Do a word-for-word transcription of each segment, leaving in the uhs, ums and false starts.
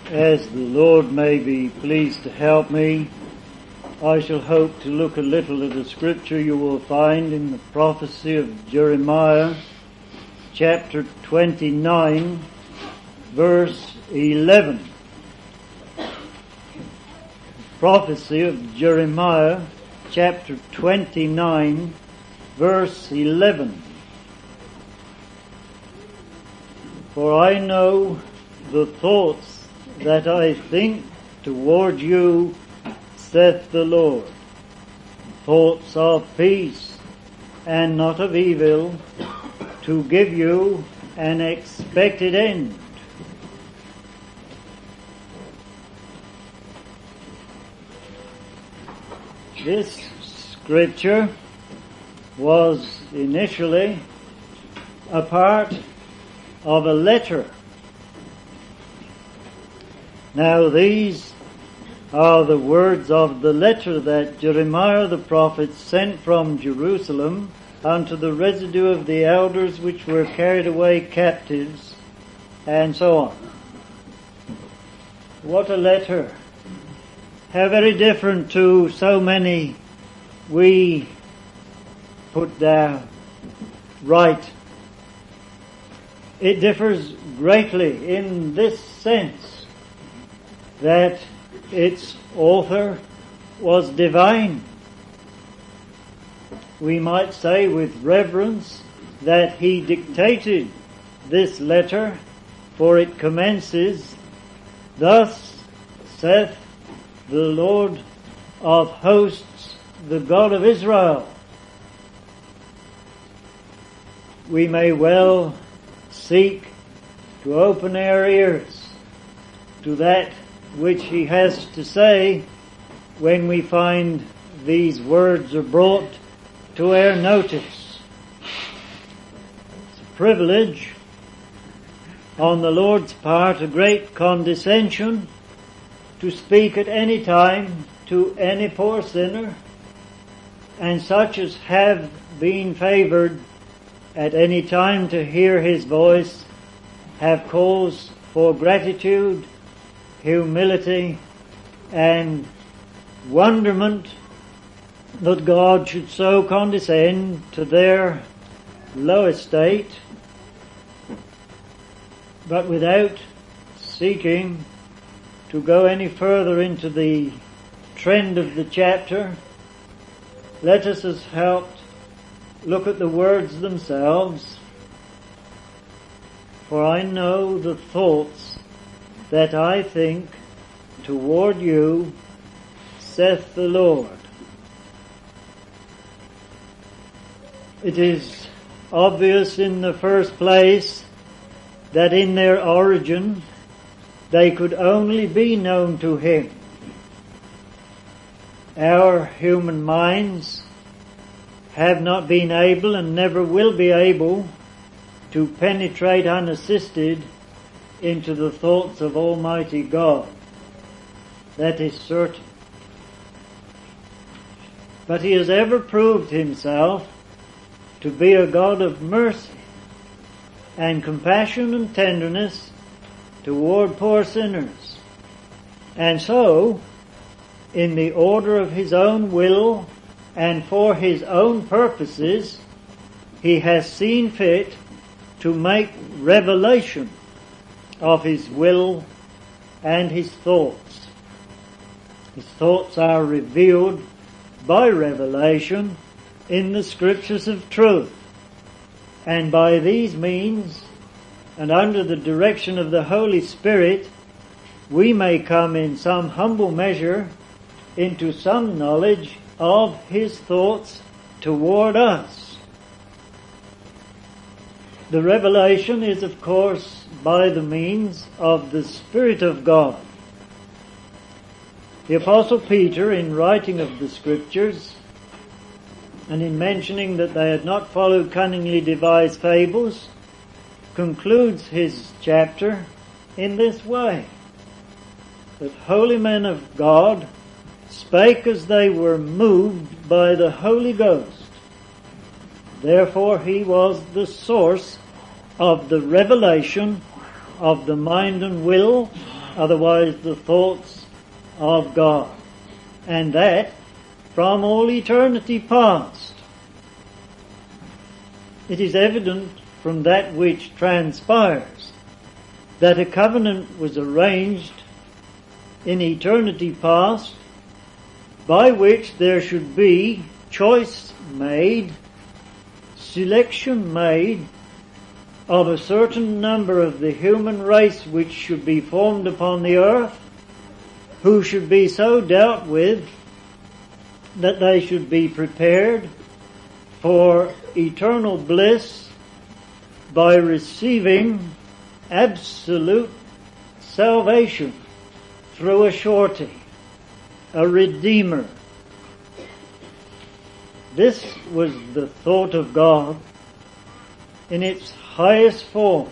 As the Lord may be pleased to help me, I shall hope to look a little at a scripture you will find in the prophecy of Jeremiah, chapter twenty-nine, verse eleven. Prophecy of Jeremiah, chapter twenty-nine, verse eleven. For I know the thoughts that I think toward you, saith the Lord, thoughts of peace and not of evil, to give you an expected end. This scripture was initially a part of a letter. Now these are the words of the letter that Jeremiah the prophet sent from Jerusalem unto the residue of the elders which were carried away captives, and so on. What a letter! How very different to so many we put down. Right. It differs greatly in this sense, that its author was divine. We might say with reverence that he dictated this letter, for it commences, Thus saith the Lord of hosts, the God of Israel. We may well seek to open our ears to that which he has to say when we find these words are brought to our notice. It's a privilege on the Lord's part, a great condescension, to speak at any time to any poor sinner, and such as have been favoured at any time to hear his voice have cause for gratitude, humility, and wonderment that God should so condescend to their low estate, but without seeking to go any further into the trend of the chapter, let us, as helped, look at the words themselves. For I know the thoughts that I think toward you, saith the Lord. It is obvious in the first place that in their origin they could only be known to him. Our human minds have not been able and never will be able to penetrate unassisted into the thoughts of Almighty God. That is certain. But he has ever proved himself to be a God of mercy and compassion and tenderness toward poor sinners. And so, in the order of his own will and for his own purposes, he has seen fit to make revelation of his will and his thoughts. His thoughts are revealed by revelation in the scriptures of truth. And by these means, and under the direction of the Holy Spirit, we may come in some humble measure into some knowledge of his thoughts toward us. The revelation is, of course, by the means of the Spirit of God. The Apostle Peter, in writing of the Scriptures, and in mentioning that they had not followed cunningly devised fables, concludes his chapter in this way, that holy men of God spake as they were moved by the Holy Ghost. Therefore he was the source of the revelation of the mind and will otherwise the thoughts of God, and that from all eternity past. It is evident from that which transpires that a covenant was arranged in eternity past by which there should be choice made, selection made of a certain number of the human race which should be formed upon the earth, who should be so dealt with that they should be prepared for eternal bliss by receiving absolute salvation through a surety, a Redeemer. This was the thought of God in its highest form.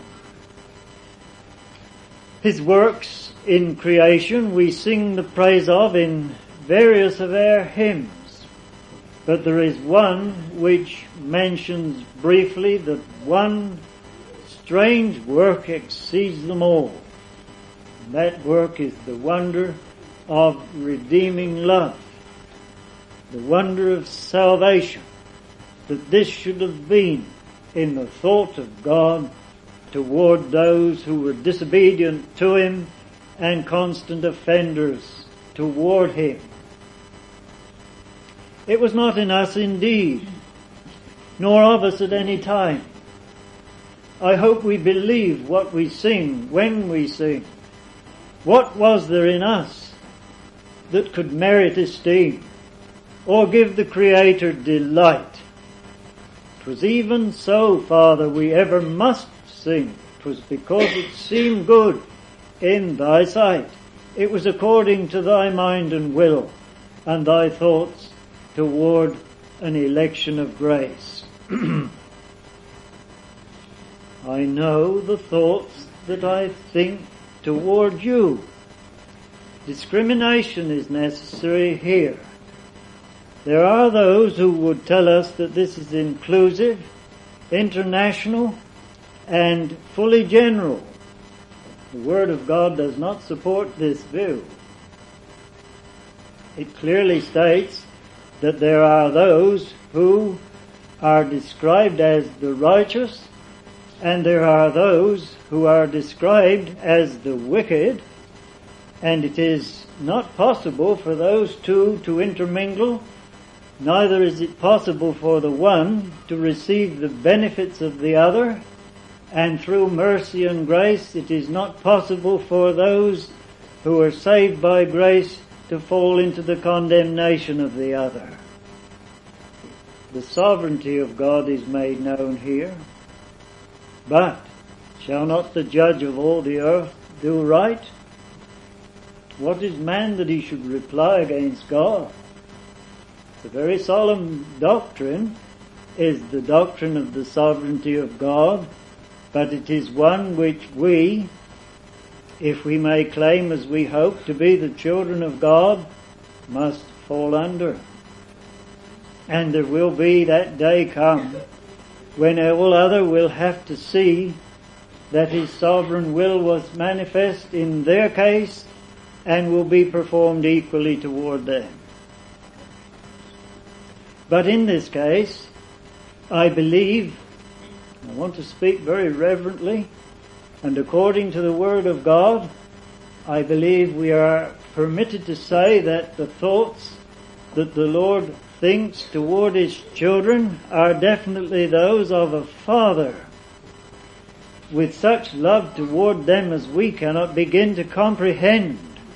His works in creation we sing the praise of in various of our hymns, but there is one which mentions briefly that one strange work exceeds them all. And that work is the wonder of redeeming love, the wonder of salvation, that this should have been in the thought of God toward those who were disobedient to Him and constant offenders toward Him. It was not in us indeed, nor of us at any time. I hope we believe what we sing when we sing. What was there in us that could merit esteem or give the Creator delight? 'Twas even so, Father, we ever must sing. 'Twas because it seemed good in Thy sight. It was according to Thy mind and will and Thy thoughts toward an election of grace. I know the thoughts that I think toward you. Discrimination is necessary here. There are those who would tell us that this is inclusive, international, and fully general. The Word of God does not support this view. It clearly states that there are those who are described as the righteous, and there are those who are described as the wicked, and it is not possible for those two to intermingle. Neither is it possible for the one to receive the benefits of the other, and through mercy and grace it is not possible for those who are saved by grace to fall into the condemnation of the other. The sovereignty of God is made known here. But shall not the judge of all the earth do right? What is man that he should reply against God? The very solemn doctrine is the doctrine of the sovereignty of God, but it is one which we, if we may claim as we hope to be the children of God, must fall under. And there will be that day come when all other will have to see that His sovereign will was manifest in their case and will be performed equally toward them. But in this case, I believe, I want to speak very reverently, and according to the Word of God, I believe we are permitted to say that the thoughts that the Lord thinks toward His children are definitely those of a Father, with such love toward them as we cannot begin to comprehend.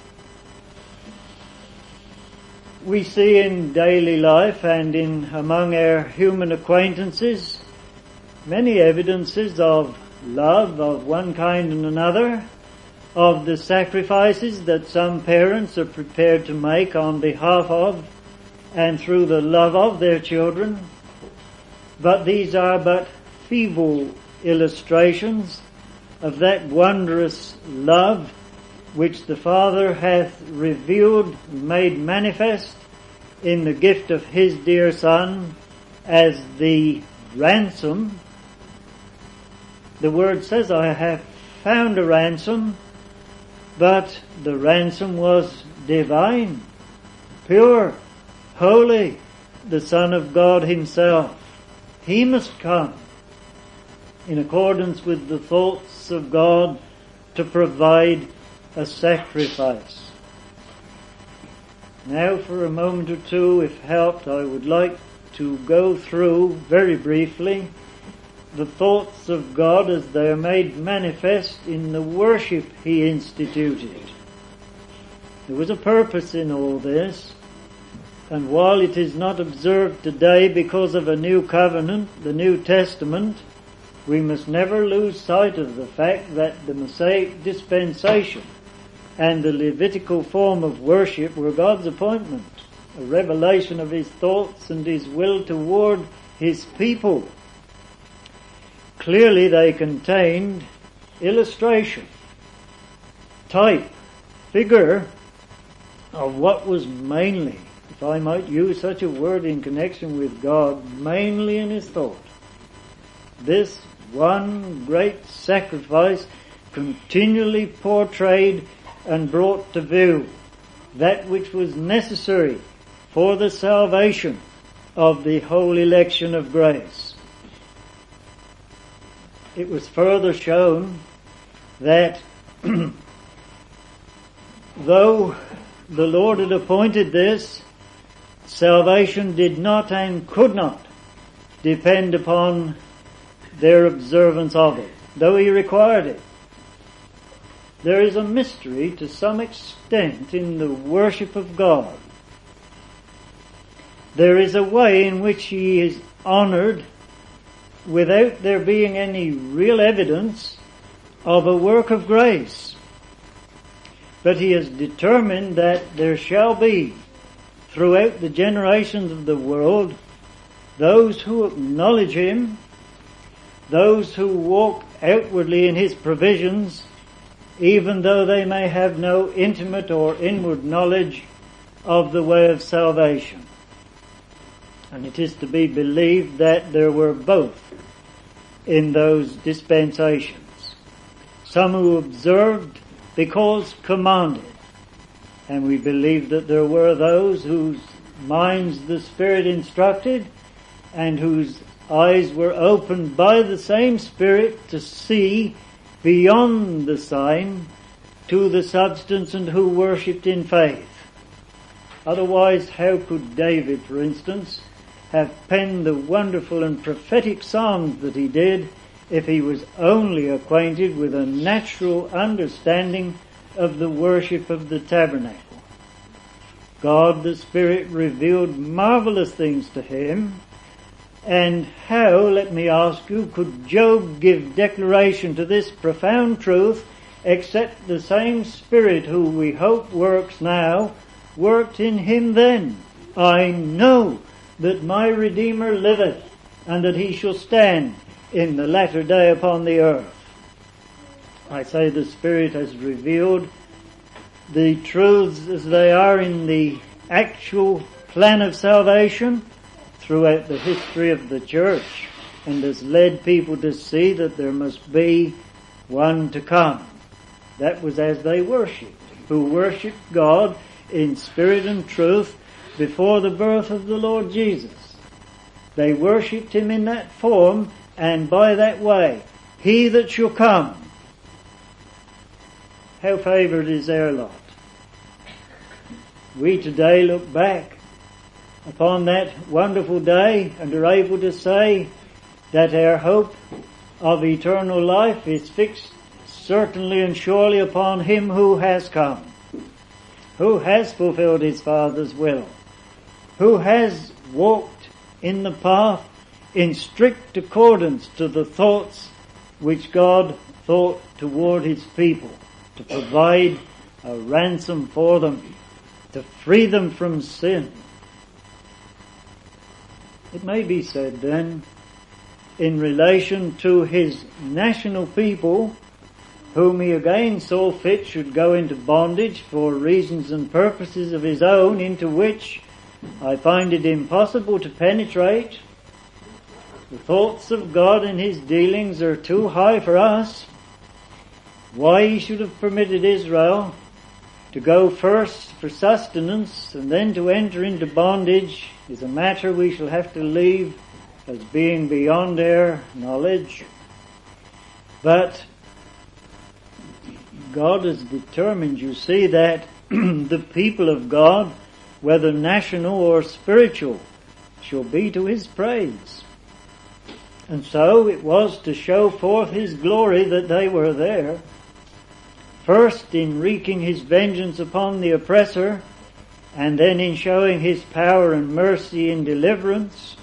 We see in daily life and in among our human acquaintances many evidences of love of one kind and another, of the sacrifices that some parents are prepared to make on behalf of and through the love of their children. But these are but feeble illustrations of that wondrous love which the Father hath revealed, made manifest in the gift of His dear Son as the ransom. The Word says, I have found a ransom but the ransom was divine, pure, holy, the Son of God himself. He must come in accordance with the thoughts of God to provide a sacrifice. Now for a moment or two, if helped, I would like to go through very briefly the thoughts of God as they are made manifest in the worship he instituted. There was a purpose in all this, and while it is not observed today because of a new covenant, the New Testament, we must never lose sight of the fact that the Mosaic dispensation and the Levitical form of worship were God's appointment, a revelation of his thoughts and his will toward his people. Clearly they contained illustration, type, figure of what was mainly, if I might use such a word in connection with God, mainly in his thought. This one great sacrifice continually portrayed and brought to view that which was necessary for the salvation of the whole election of grace. It was further shown that though the Lord had appointed this, salvation did not and could not depend upon their observance of it, though he required it. There is a mystery to some extent in the worship of God. There is a way in which he is honored without there being any real evidence of a work of grace. But he has determined that there shall be, throughout the generations of the world, those who acknowledge him, those who walk outwardly in his provisions, even though they may have no intimate or inward knowledge of the way of salvation. And it is to be believed that there were both in those dispensations. Some who observed because commanded, and we believe that there were those whose minds the Spirit instructed and whose eyes were opened by the same Spirit to see beyond the sign to the substance, and who worshipped in faith. Otherwise, how could David, for instance, have penned the wonderful and prophetic psalms that he did if he was only acquainted with a natural understanding of the worship of the tabernacle? God the Spirit revealed marvelous things to him. And how, let me ask you, could Job give declaration to this profound truth except the same Spirit who we hope works now, worked in him then? I know that my Redeemer liveth, and that he shall stand in the latter day upon the earth. I say the Spirit has revealed the truths as they are in the actual plan of salvation throughout the history of the church, and has led people to see that there must be one to come. That was as they worshipped, who worshipped God in spirit and truth before the birth of the Lord Jesus. They worshipped him in that form, and by that way, he that shall come. How favoured is their lot. We today look back upon that wonderful day and are able to say that our hope of eternal life is fixed certainly and surely upon him who has come, who has fulfilled his Father's will, who has walked in the path in strict accordance to the thoughts which God thought toward his people, to provide a ransom for them, to free them from sin. It may be said then, in relation to his national people, whom he again saw fit should go into bondage for reasons and purposes of his own, into which I find it impossible to penetrate. The thoughts of God in his dealings are too high for us. Why he should have permitted Israel to go first for sustenance and then to enter into bondage is a matter we shall have to leave as being beyond our knowledge. But God has determined, you see, that the people of God, whether national or spiritual, shall be to his praise. And so it was to show forth his glory that they were there. First in wreaking his vengeance upon the oppressor, and then in showing his power and mercy in deliverance.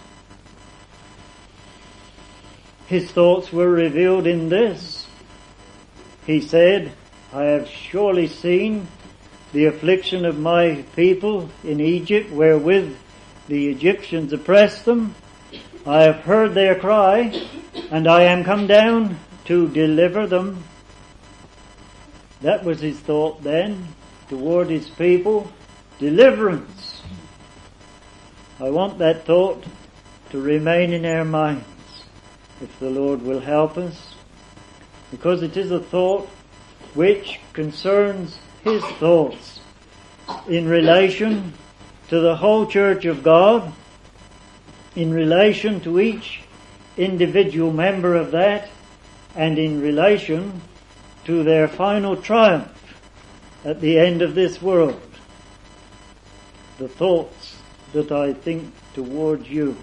His thoughts were revealed in this. He said, I have surely seen the affliction of my people in Egypt, wherewith the Egyptians oppressed them. I have heard their cry, and I am come down to deliver them. That was his thought then, toward his people, deliverance. I want that thought to remain in our minds, if the Lord will help us, because it is a thought which concerns his thoughts in relation to the whole church of God, in relation to each individual member of that, and in relation to their final triumph at the end of this world. The thoughts that I think towards you.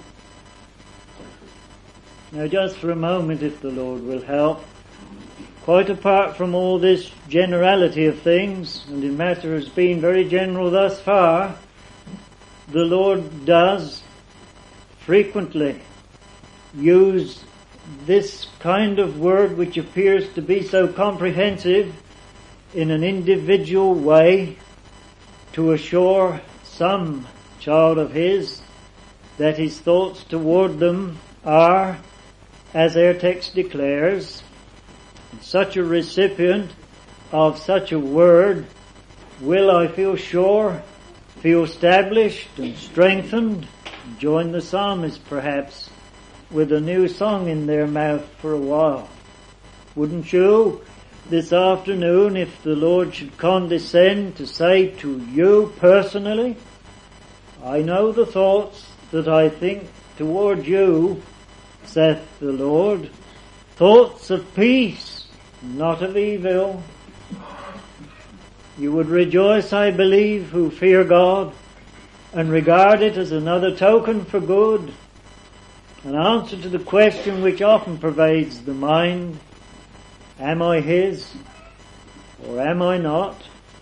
Now just for a moment, if the Lord will help, quite apart from all this generality of things, and the matter has been very general thus far, the Lord does frequently use this kind of word which appears to be so comprehensive in an individual way to assure some child of his that his thoughts toward them are, as our text declares, such a recipient of such a word will, I feel sure, feel established and strengthened, join the psalmist perhaps with a new song in their mouth for a while. Wouldn't you, this afternoon, if the Lord should condescend to say to you personally, I know the thoughts that I think toward you, saith the Lord, thoughts of peace, not of evil. You would rejoice, I believe, who fear God and regard it as another token for good, an answer to the question which often pervades the mind, am I his or am I not?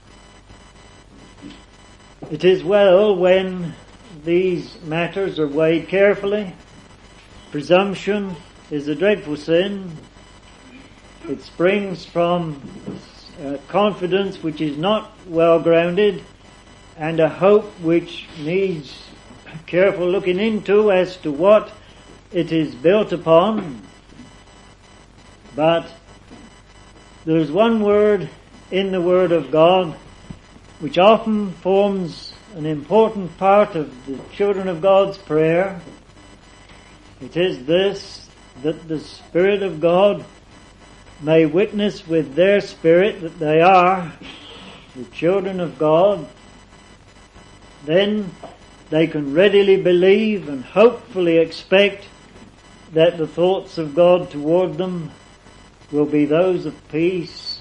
It is well when these matters are weighed carefully. Presumption is a dreadful sin. It springs from a confidence which is not well grounded, and a hope which needs careful looking into as to what it is built upon. But there's one word in the Word of God which often forms an important part of the children of God's prayer. It is this, that the Spirit of God may witness with their spirit that they are the children of God. Then they can readily believe and hopefully expect that the thoughts of God toward them will be those of peace.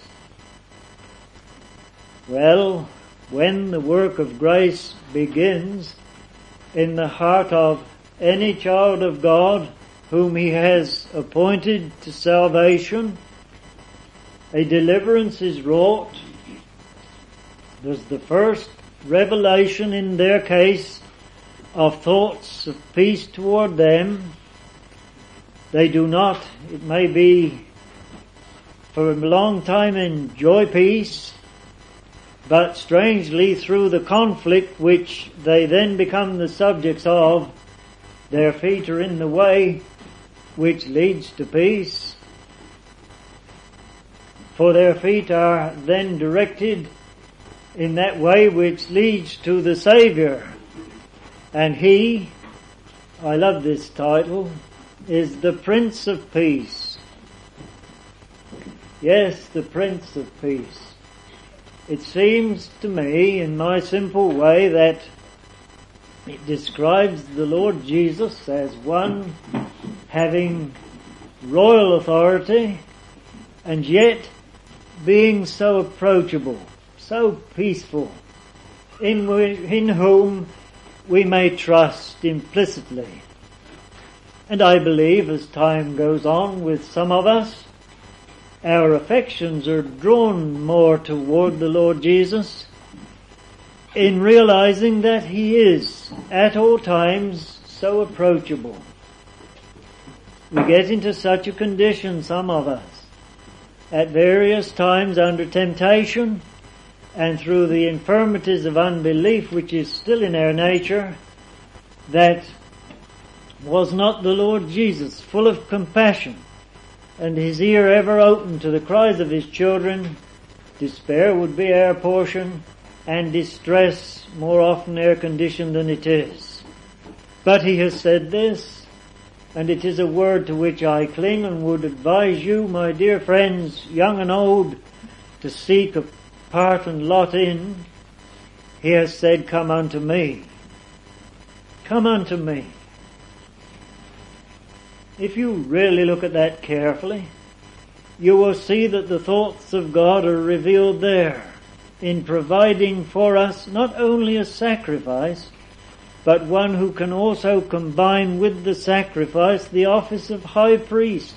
Well, when the work of grace begins in the heart of any child of God whom he has appointed to salvation, a deliverance is wrought. There's the first revelation in their case of thoughts of peace toward them. They do not, it may be, for a long time enjoy peace, but strangely through the conflict which they then become the subjects of, their feet are in the way which leads to peace. For their feet are then directed in that way which leads to the Saviour. And He, I love this title, is the Prince of Peace. Yes, the Prince of Peace. It seems to me, in my simple way, that it describes the Lord Jesus as one having royal authority and yet being so approachable, so peaceful, in, in whom we may trust implicitly. And I believe as time goes on with some of us, our affections are drawn more toward the Lord Jesus in realizing that He is at all times so approachable. We get into such a condition, some of us, at various times under temptation and through the infirmities of unbelief which is still in our nature, that was not the Lord Jesus full of compassion and His ear ever open to the cries of His children, despair would be our portion and distress more often our condition than it is. But He has said this, and it is a word to which I cling and would advise you, my dear friends, young and old, to seek a part and lot in. He has said, come unto me. Come unto me. If you really look at that carefully, you will see that the thoughts of God are revealed there in providing for us not only a sacrifice, but one who can also combine with the sacrifice the office of high priest,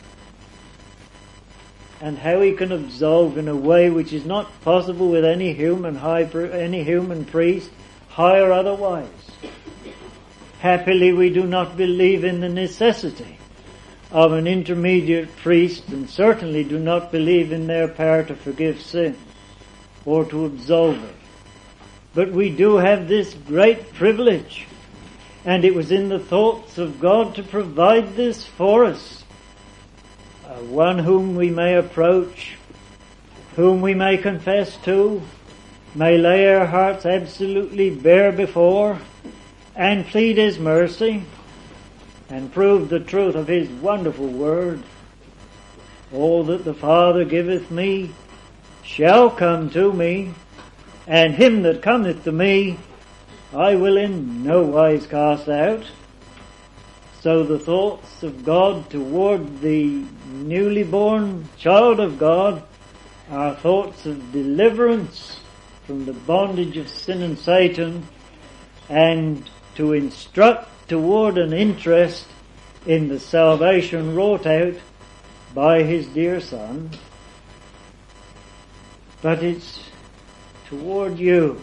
and how He can absolve in a way which is not possible with any human high, any human priest, high or otherwise. Happily, we do not believe in the necessity of an intermediate priest, and certainly do not believe in their power to forgive sin or to absolve it. But we do have this great privilege, and it was in the thoughts of God to provide this for us. Uh, one whom we may approach, whom we may confess to, may lay our hearts absolutely bare before, and plead His mercy, and prove the truth of His wonderful word. All that the Father giveth me shall come to me, and him that cometh to me I will in no wise cast out. So the thoughts of God toward the newly born child of God are thoughts of deliverance from the bondage of sin and Satan, and to instruct toward an interest in the salvation wrought out by His dear Son. But it's toward you.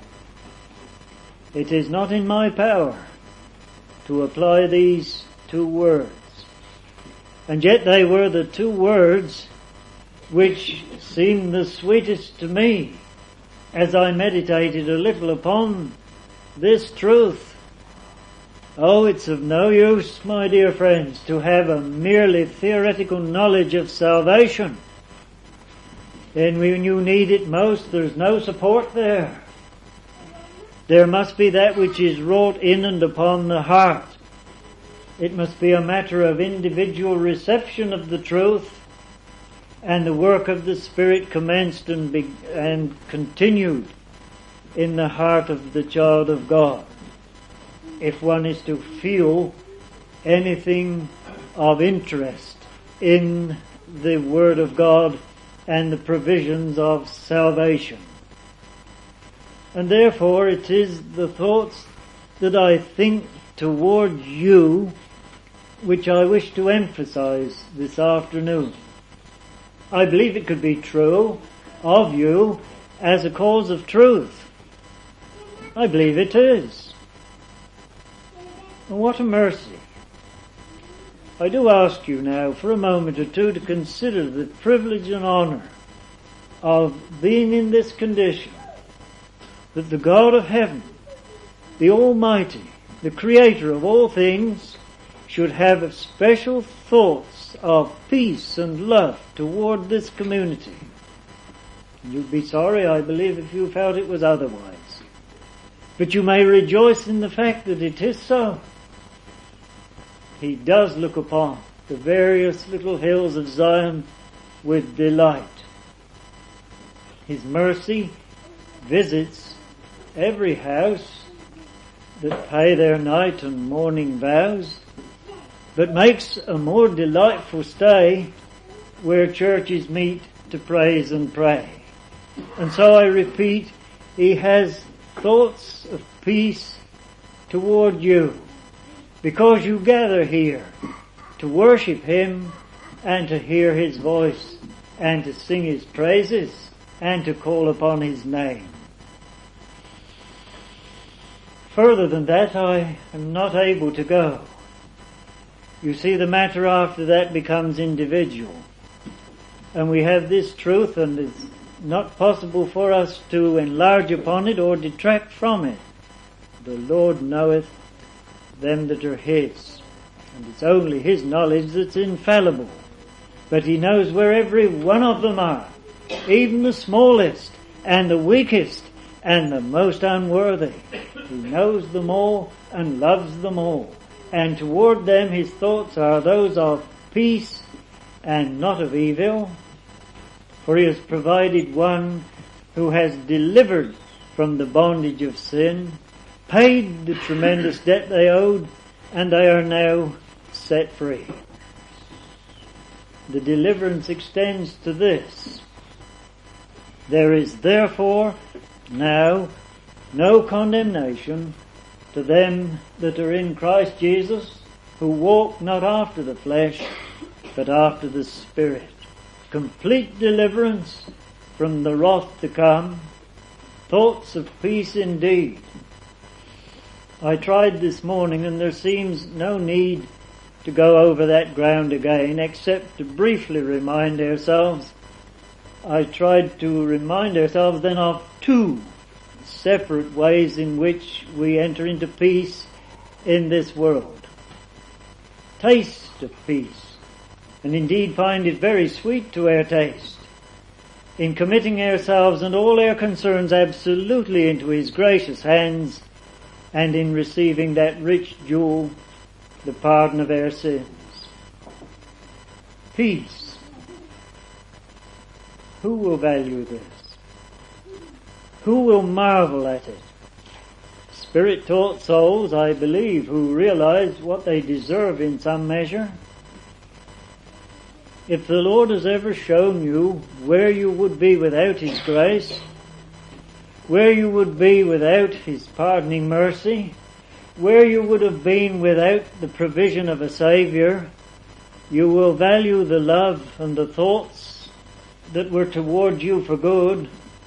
It is not in my power to apply these two words. And yet they were the two words which seemed the sweetest to me as I meditated a little upon this truth. Oh, it's of no use, my dear friends, to have a merely theoretical knowledge of salvation. And when you need it most, there's no support there. There must be that which is wrought in and upon the heart. It must be a matter of individual reception of the truth, and the work of the Spirit commenced and, be- and continued in the heart of the child of God. If one is to feel anything of interest in the Word of God and the provisions of salvation. And therefore it is the thoughts that I think toward you which I wish to emphasize this afternoon. I believe it could be true of you as a cause of truth. I believe it is. And what a mercy. I do ask you now for a moment or two to consider the privilege and honor of being in this condition, that the God of heaven, the Almighty, the Creator of all things, should have special thoughts of peace and love toward this community. You'd be sorry, I believe, if you felt it was otherwise. But you may rejoice in the fact that it is so. He does look upon the various little hills of Zion with delight. His mercy visits every house that pay their night and morning vows, but makes a more delightful stay where churches meet to praise and pray. And so I repeat, he has thoughts of peace toward you, because you gather here to worship him and to hear his voice and to sing his praises and to call upon his name. Further than that, I am not able to go. You see, the matter after that becomes individual. And we have this truth, and it's not possible for us to enlarge upon it or detract from it. The Lord knoweth them that are his. And it's only his knowledge that's infallible. But he knows where every one of them are, even the smallest and the weakest and the most unworthy. He knows them all and loves them all. And toward them his thoughts are those of peace and not of evil. For he has provided one who has delivered from the bondage of sin, paid the tremendous debt they owed, and they are now set free. The deliverance extends to this. There is therefore now no condemnation to them that are in Christ Jesus, who walk not after the flesh, but after the Spirit. Complete deliverance from the wrath to come, thoughts of peace indeed. I tried this morning, and there seems no need to go over that ground again, except to briefly remind ourselves. I tried to remind ourselves then of two separate ways in which we enter into peace in this world. Taste of peace, and indeed find it very sweet to our taste, in committing ourselves and all our concerns absolutely into his gracious hands, and in receiving that rich jewel, the pardon of our sins. Peace. Who will value this? Who will marvel at it? Spirit-taught souls, I believe, who realize what they deserve in some measure. If the Lord has ever shown you where you would be without his grace, where you would be without his pardoning mercy, where you would have been without the provision of a Saviour, you will value the love and the thoughts that were toward you for good,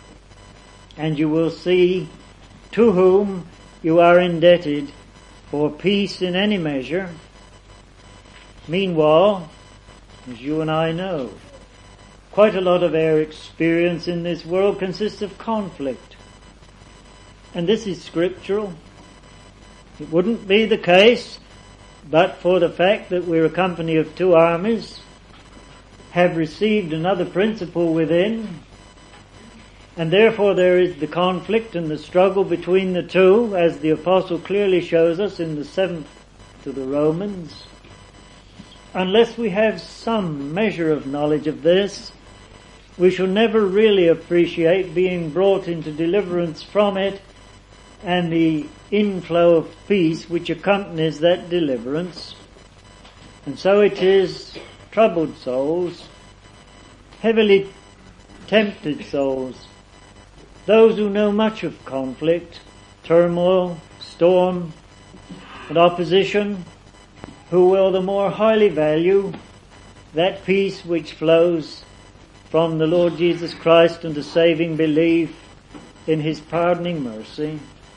and you will see to whom you are indebted for peace in any measure. Meanwhile, as you and I know, quite a lot of our experience in this world consists of conflict. And this is scriptural. It wouldn't be the case but for the fact that we're a company of two armies, have received another principle within, and therefore there is the conflict and the struggle between the two, as the apostle clearly shows us in the seventh to the Romans. Unless we have some measure of knowledge of this, we shall never really appreciate being brought into deliverance from it and the inflow of peace which accompanies that deliverance. And so it is troubled souls, heavily tempted souls, those who know much of conflict, turmoil, storm, and opposition, who will the more highly value that peace which flows from the Lord Jesus Christ and the saving belief in his pardoning mercy.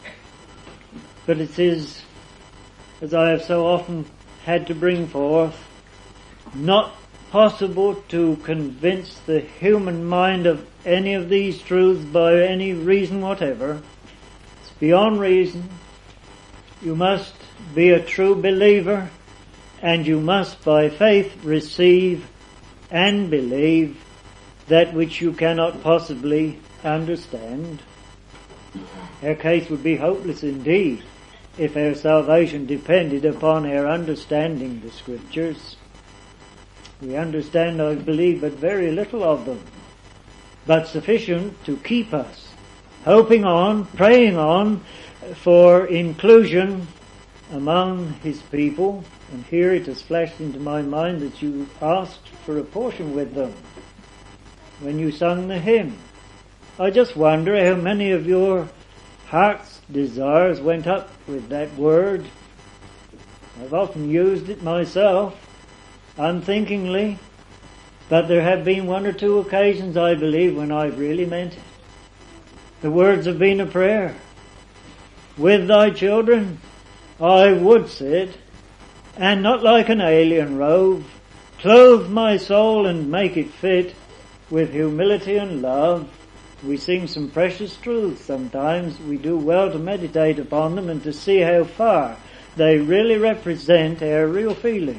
But it is, as I have so often had to bring forth, not possible to convince the human mind of any of these truths by any reason whatever. It's beyond reason. You must be a true believer, and you must by faith receive and believe that which you cannot possibly understand. Our case would be hopeless indeed if our salvation depended upon our understanding the Scriptures. We understand, I believe, but very little of them, but sufficient to keep us hoping on, praying on for inclusion among His people. And here it has flashed into my mind that you asked for a portion with them when you sung the hymn. I just wonder how many of your heart's desires went up with that word. I've often used it myself, unthinkingly, but there have been one or two occasions, I believe, when I've really meant it. The words have been a prayer. With thy children I would sit, and not like an alien rove, clothe my soul and make it fit with humility and love. We sing some precious truths sometimes. We do well to meditate upon them and to see how far they really represent our real feelings.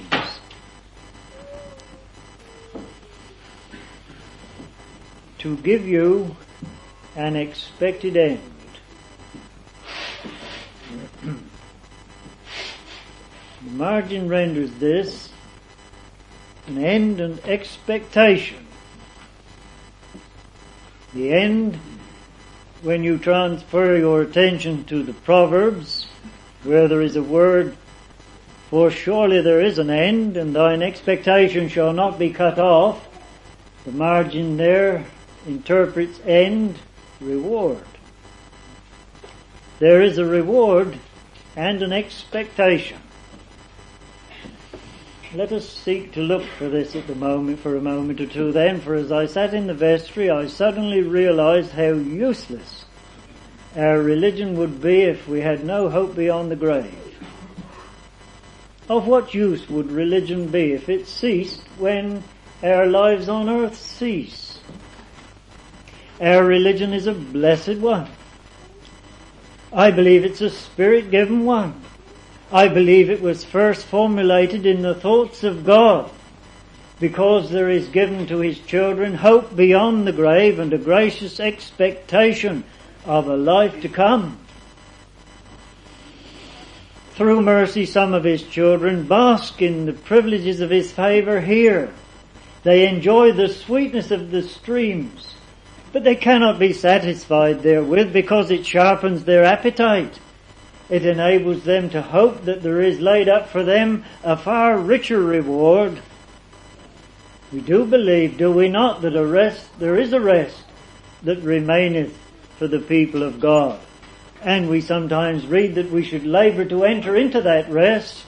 To give you an expected end. The margin renders this an end and expectation. The end, when you transfer your attention to the Proverbs, where there is a word, for surely there is an end, and thine expectation shall not be cut off. The margin there interprets end, reward. There is a reward and an expectation. Let us seek to look for this at the moment, for a moment or two then, for as I sat in the vestry, I suddenly realized how useless our religion would be if we had no hope beyond the grave. Of what use would religion be if it ceased when our lives on earth cease? Our religion is a blessed one. I believe it's a Spirit-given one. I believe it was first formulated in the thoughts of God, because there is given to His children hope beyond the grave and a gracious expectation of a life to come. Through mercy, some of His children bask in the privileges of His favour here. They enjoy the sweetness of the streams, but they cannot be satisfied therewith because it sharpens their appetite. It enables them to hope that there is laid up for them a far richer reward. We do believe, do we not, that a rest, there is a rest that remaineth for the people of God. And we sometimes read that we should labour to enter into that rest.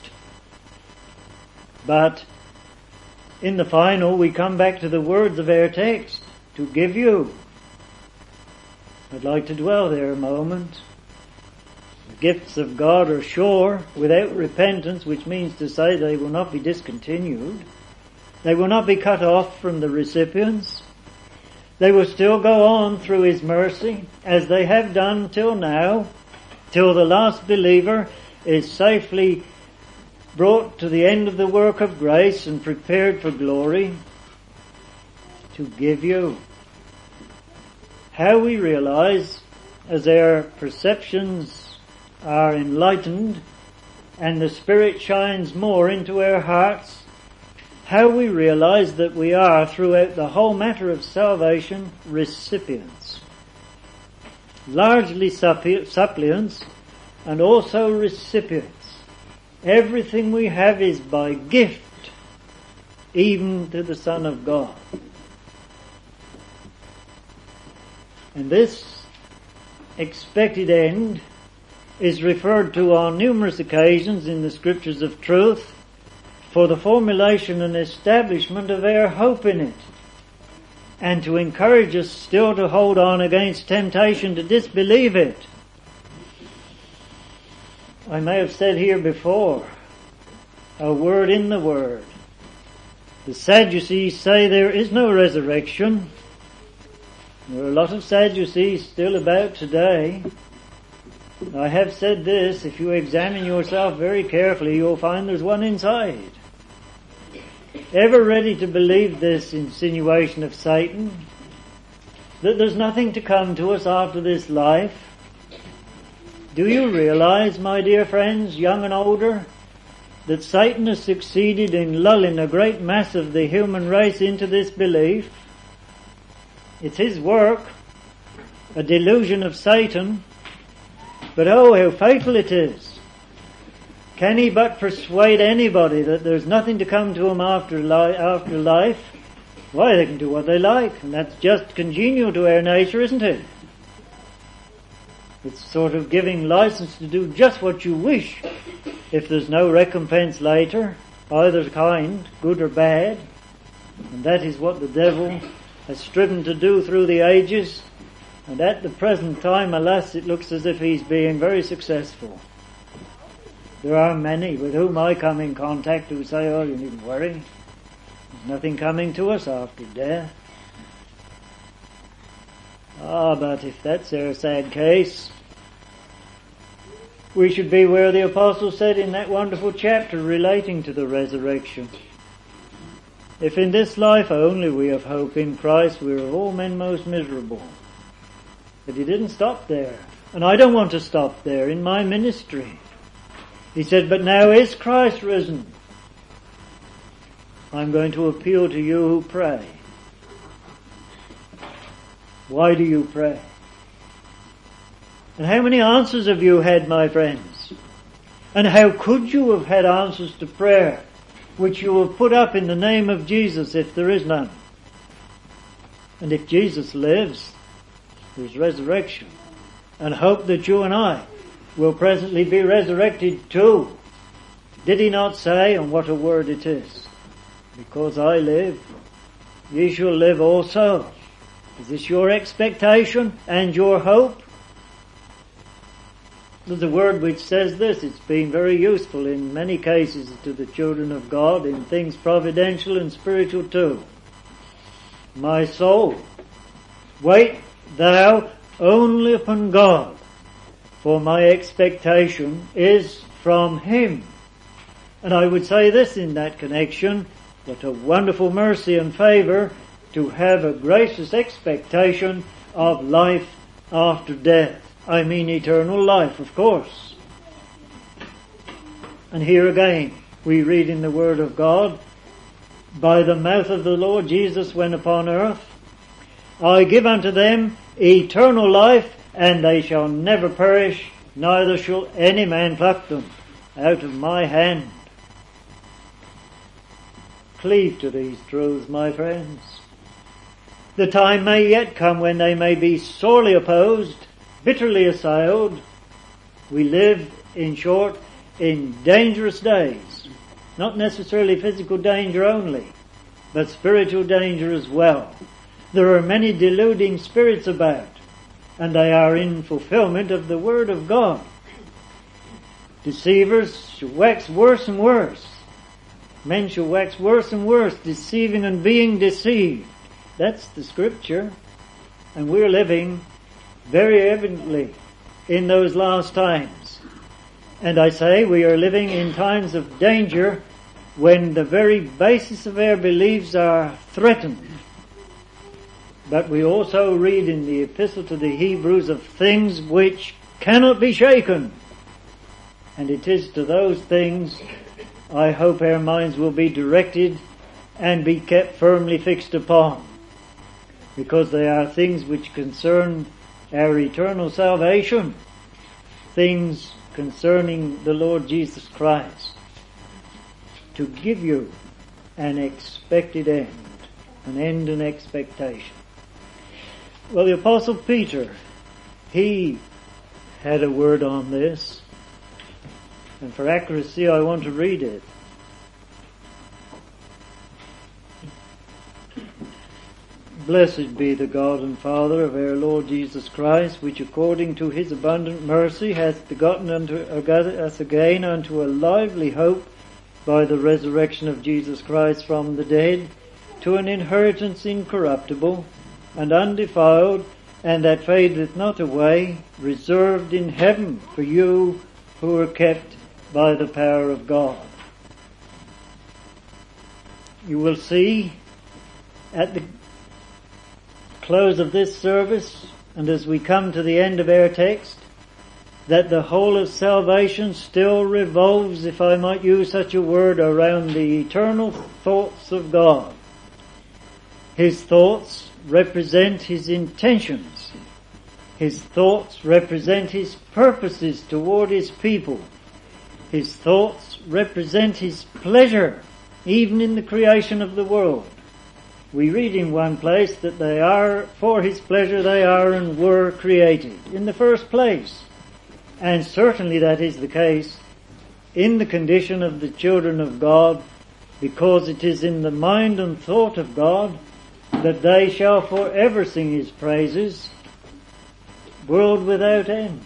But in the final we come back to the words of our text, to give you. I'd like to dwell there a moment. The gifts of God are sure without repentance, which means to say they will not be discontinued. They will not be cut off from the recipients. They will still go on through His mercy, as they have done till now, till the last believer is safely brought to the end of the work of grace and prepared for glory. To give you. How we realize, as our perceptions are enlightened and the Spirit shines more into our hearts, how we realize that we are, throughout the whole matter of salvation, recipients. Largely suppliants and also recipients. Everything we have is by gift, even to the Son of God. And this expected end is referred to on numerous occasions in the Scriptures of truth for the formulation and establishment of our hope in it, and to encourage us still to hold on against temptation to disbelieve it. I may have said here before, a word in the word. The Sadducees say there is no resurrection. There are a lot of Sadducees still about today. I have said this, if you examine yourself very carefully, you'll find there's one inside. Ever ready to believe this insinuation of Satan, that there's nothing to come to us after this life? Do you realize, my dear friends, young and older, that Satan has succeeded in lulling a great mass of the human race into this belief. It's his work, a delusion of Satan, but oh, how fatal it is. Can he but persuade anybody that there's nothing to come to him after, li- after life, why, they can do what they like, and that's just congenial to our nature, isn't it? It's sort of giving license to do just what you wish, if there's no recompense later, either kind, good or bad. And that is what the devil has striven to do through the ages, and at the present time, alas, it looks as if he's being very successful. There are many with whom I come in contact who say, oh, you needn't worry, there's nothing coming to us after death. Ah, but if that's their sad case, we should be where the Apostle said in that wonderful chapter relating to the resurrection. If in this life only we have hope in Christ, we are of all men most miserable. But he didn't stop there. And I don't want to stop there in my ministry. He said, but now is Christ risen? I'm going to appeal to you who pray. Why do you pray? And how many answers have you had, my friends? And how could you have had answers to prayer which you have put up in the name of Jesus if there is none? And if Jesus lives, there's resurrection, and hope that you and I will presently be resurrected too. Did he not say, and what a word it is, because I live, ye shall live also. Is this your expectation and your hope? There's a word which says this. It's been very useful in many cases to the children of God, in things providential and spiritual too. My soul, wait thou only upon God, for my expectation is from Him. And I would say this in that connection, what a wonderful mercy and favour to have a gracious expectation of life after death. I mean eternal life, of course. And here again, we read in the Word of God, by the mouth of the Lord Jesus when upon earth, I give unto them eternal life, and they shall never perish, neither shall any man pluck them out of my hand. Cleave to these truths, my friends. The time may yet come when they may be sorely opposed, bitterly assailed. We live, in short, in dangerous days. Not necessarily physical danger only, but spiritual danger as well. There are many deluding spirits about, and they are in fulfillment of the Word of God. Deceivers shall wax worse and worse. Men shall wax worse and worse, deceiving and being deceived. That's the Scripture. And we're living very evidently in those last times. And I say we are living in times of danger when the very basis of our beliefs are threatened. But we also read in the Epistle to the Hebrews of things which cannot be shaken. And it is to those things I hope our minds will be directed and be kept firmly fixed upon, because they are things which concern our eternal salvation, things concerning the Lord Jesus Christ, to give you an expected end, an end and expectation. Well, the Apostle Peter, he had a word on this, and for accuracy I want to read it. Blessed be the God and Father of our Lord Jesus Christ, which according to His abundant mercy hath begotten unto, us again unto a lively hope by the resurrection of Jesus Christ from the dead, to an inheritance incorruptible and undefiled, and that fadeth not away, reserved in heaven for you who are kept by the power of God. You will see at the close of this service, and as we come to the end of our text, that the whole of salvation still revolves, if I might use such a word, around the eternal thoughts of God. His thoughts represent His intentions. His thoughts represent His purposes toward His people. His thoughts represent His pleasure, even in the creation of the world. We read in one place that they are, for His pleasure they are and were created in the first place. And certainly that is the case in the condition of the children of God, because it is in the mind and thought of God that they shall forever sing His praises, world without end.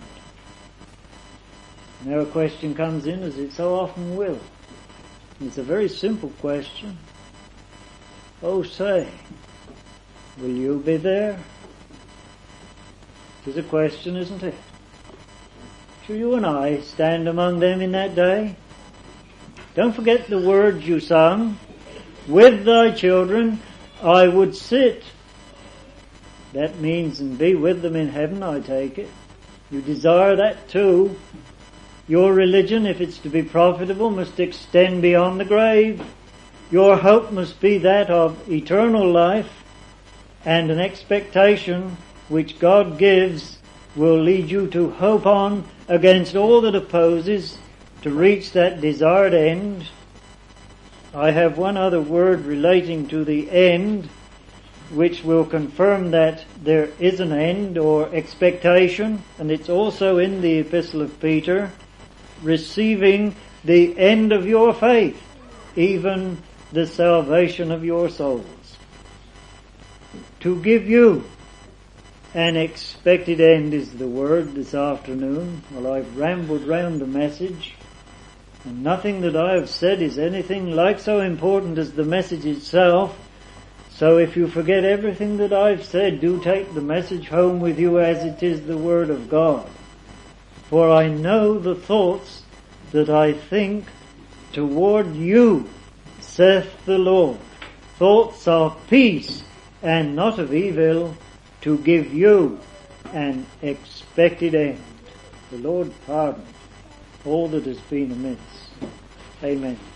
Now a question comes in, as it so often will. It's a very simple question. Oh, say, will you be there? It is a question, isn't it? Shall you and I stand among them in that day? Don't forget the words you sung. With thy children I would sit. That means and be with them in heaven, I take it. You desire that too. Your religion, if it's to be profitable, must extend beyond the grave. Your hope must be that of eternal life, and an expectation which God gives will lead you to hope on against all that opposes to reach that desired end. I have one other word relating to the end, which will confirm that there is an end or expectation, and it's also in the Epistle of Peter, receiving the end of your faith, even the salvation of your souls. To give you an expected end is the word this afternoon. Well, I've rambled round the message, and nothing that I have said is anything like so important as the message itself. So if you forget everything that I've said, do take the message home with you as it is the Word of God. For I know the thoughts that I think toward you, saith the Lord, thoughts of peace and not of evil, to give you an expected end. The Lord pardon all that has been amiss. Amen.